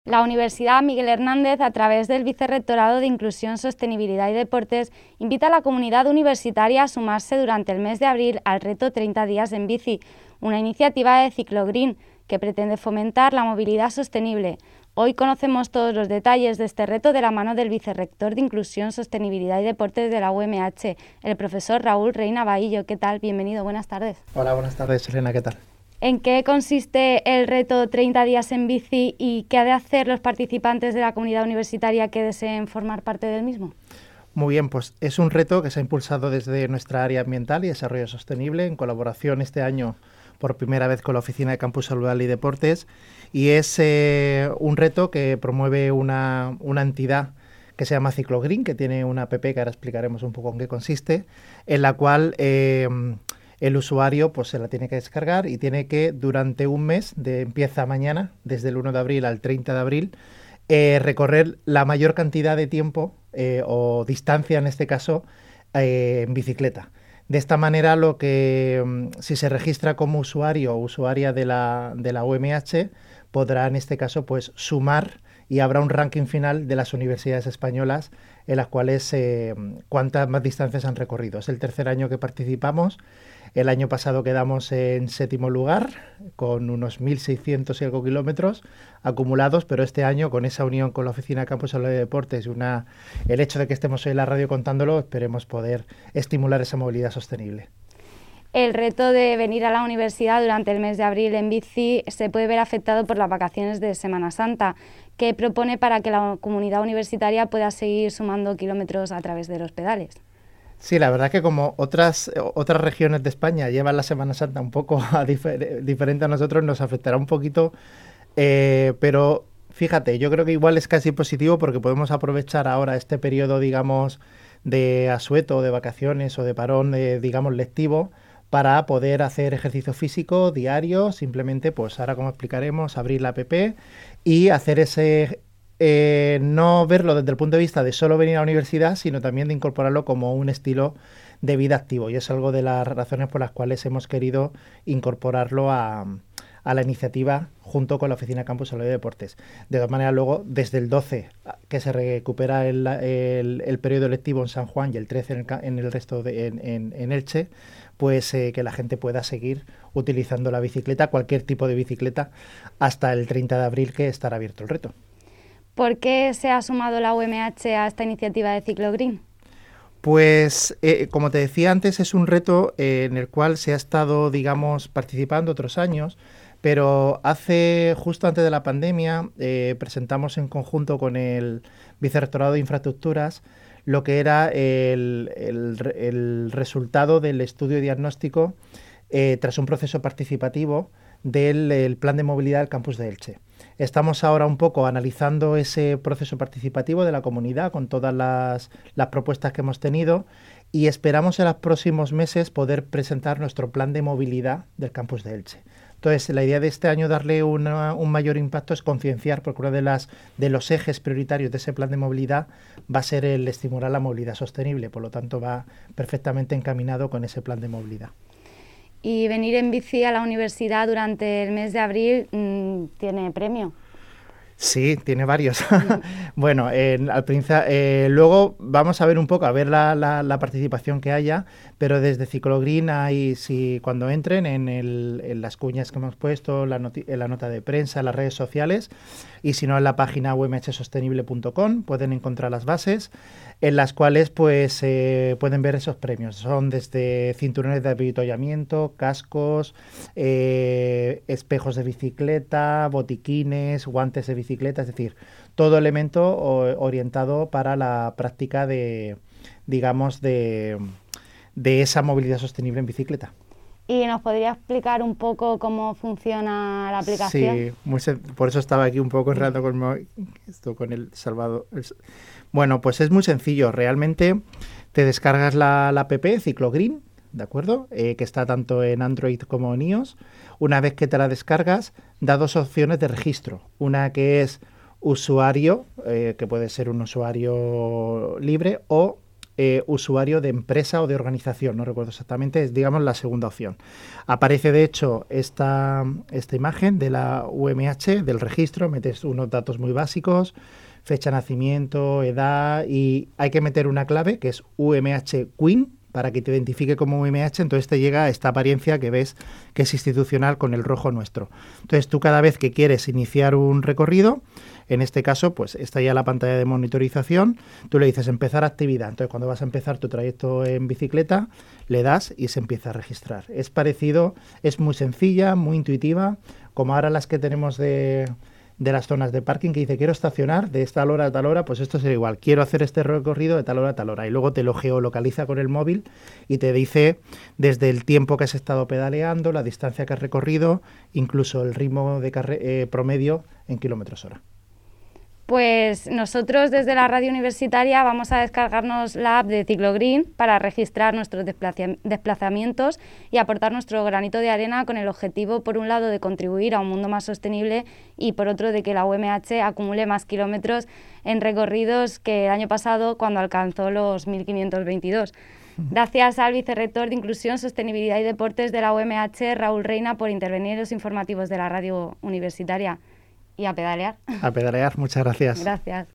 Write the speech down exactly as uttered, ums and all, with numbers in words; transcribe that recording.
La Universidad Miguel Hernández, a través del Vicerrectorado de Inclusión, Sostenibilidad y Deportes, invita a la comunidad universitaria a sumarse durante el mes de abril al reto treinta días en bici, una iniciativa de Ciclogreen que pretende fomentar la movilidad sostenible. Hoy conocemos todos los detalles de este reto de la mano del Vicerrector de Inclusión, Sostenibilidad y Deportes de la U M H, el profesor Raúl Reina Bahillo. ¿Qué tal? Bienvenido, buenas tardes. Hola, buenas tardes, Elena, ¿qué tal? ¿En qué consiste el reto treinta días en bici y qué ha de hacer los participantes de la comunidad universitaria que deseen formar parte del mismo? Muy bien, pues es un reto que se ha impulsado desde nuestra área ambiental y desarrollo sostenible en colaboración este año por primera vez con la Oficina de Campus Saludable y Deportes, y es eh, un reto que promueve una, una entidad que se llama Ciclogreen, que tiene una app que ahora explicaremos un poco en qué consiste, en la cual eh, el usuario pues se la tiene que descargar y tiene que durante un mes, de empieza mañana, desde el uno de abril al treinta de abril, eh, recorrer la mayor cantidad de tiempo eh, o distancia en este caso eh, en bicicleta. De esta manera, lo que si se registra como usuario o usuaria de la, de la U M H, podrá en este caso pues sumar y habrá un ranking final de las universidades españolas en las cuales eh, cuántas más distancias han recorrido. Es el tercer año que participamos. El año pasado quedamos en séptimo lugar con unos mil seiscientos y algo kilómetros acumulados, pero este año con esa unión con la Oficina de Campus Saludable y Deportes y una, el hecho de que estemos hoy en la radio contándolo, esperemos poder estimular esa movilidad sostenible. El reto de venir a la universidad durante el mes de abril en bici se puede ver afectado por las vacaciones de Semana Santa. ¿Qué propone para que la comunidad universitaria pueda seguir sumando kilómetros a través de los pedales? Sí, la verdad que como otras otras regiones de España llevan la Semana Santa un poco a difer- diferente a nosotros, nos afectará un poquito, eh, pero fíjate, yo creo que igual es casi positivo porque podemos aprovechar ahora este periodo, digamos, de asueto, de vacaciones o de parón, de, digamos, lectivo, para poder hacer ejercicio físico diario, simplemente, pues ahora como explicaremos, abrir la app y hacer ese... Eh, no verlo desde el punto de vista de solo venir a la universidad, sino también de incorporarlo como un estilo de vida activo. Y es algo de las razones por las cuales hemos querido incorporarlo a, a la iniciativa junto con la Oficina de Campus Saludable y Deportes. De todas maneras, luego, desde el doce, que se recupera el, el, el periodo lectivo en San Juan y el trece en el, en el resto de, en, en, en Elche, pues eh, que la gente pueda seguir utilizando la bicicleta, cualquier tipo de bicicleta, hasta el treinta de abril, que estará abierto el reto. ¿Por qué se ha sumado la U M H a esta iniciativa de Ciclogreen? Pues, eh, como te decía antes, es un reto eh, en el cual se ha estado, digamos, participando otros años, pero hace, justo antes de la pandemia, eh, presentamos en conjunto con el Vicerrectorado de Infraestructuras lo que era el, el, el resultado del estudio diagnóstico eh, tras un proceso participativo del el plan de movilidad del campus de Elche. Estamos ahora un poco analizando ese proceso participativo de la comunidad con todas las, las propuestas que hemos tenido y esperamos en los próximos meses poder presentar nuestro plan de movilidad del campus de Elche. Entonces, la idea de este año darle una, un mayor impacto es concienciar, porque uno de, las, de los ejes prioritarios de ese plan de movilidad va a ser el estimular la movilidad sostenible, por lo tanto va perfectamente encaminado con ese plan de movilidad. Y venir en bici a la universidad durante el mes de abril mmm, tiene premio. Sí, tiene varios. Bueno, eh, al principio, eh, luego vamos a ver un poco, a ver la, la, la participación que haya, pero desde Ciclogreen hay, si cuando entren en, el, en las cuñas que hemos puesto, la noti- en la nota de prensa, en las redes sociales, y si no en la página u m h sostenible punto com pueden encontrar las bases, en las cuales pues eh, pueden ver esos premios. Son desde cinturones de avituallamiento, cascos, eh, espejos de bicicleta, botiquines, guantes de bicicleta, es decir, todo elemento o, orientado para la práctica de, digamos, de, de esa movilidad sostenible en bicicleta. ¿Y nos podría explicar un poco cómo funciona la aplicación? Sí, muy sen- por eso estaba aquí un poco enredado con, esto, con el Salvador. El, bueno, pues es muy sencillo. Realmente te descargas la, la app Ciclogreen, ¿de acuerdo? Eh, que está tanto en Android como en iOS. Una vez que te la descargas, da dos opciones de registro. Una que es usuario, eh, que puede ser un usuario libre, o eh, usuario de empresa o de organización, no recuerdo exactamente, es digamos la segunda opción. Aparece de hecho esta, esta imagen de la U M H, del registro, metes unos datos muy básicos, fecha de nacimiento, edad, y hay que meter una clave que es U M H Queen para que te identifique como U M H, entonces te llega esta apariencia que ves que es institucional con el rojo nuestro. Entonces tú cada vez que quieres iniciar un recorrido, en este caso pues está ya la pantalla de monitorización, tú le dices empezar actividad, entonces cuando vas a empezar tu trayecto en bicicleta, le das y se empieza a registrar. Es parecido, es muy sencilla, muy intuitiva, como ahora las que tenemos de... de las zonas de parking que dice quiero estacionar de tal hora a tal hora, pues esto será igual, quiero hacer este recorrido de tal hora a tal hora y luego te lo geolocaliza con el móvil y te dice desde el tiempo que has estado pedaleando, la distancia que has recorrido, incluso el ritmo de carre- eh, promedio en kilómetros hora. Pues nosotros desde la radio universitaria vamos a descargarnos la app de Ciclogreen para registrar nuestros desplaza- desplazamientos y aportar nuestro granito de arena con el objetivo, por un lado, de contribuir a un mundo más sostenible y, por otro, de que la U M H acumule más kilómetros en recorridos que el año pasado, cuando alcanzó los mil quinientos veintidós. Gracias al vicerrector de Inclusión, Sostenibilidad y Deportes de la U M H, Raúl Reina, por intervenir en los informativos de la radio universitaria. Y a pedalear. A pedalear, muchas gracias. Gracias.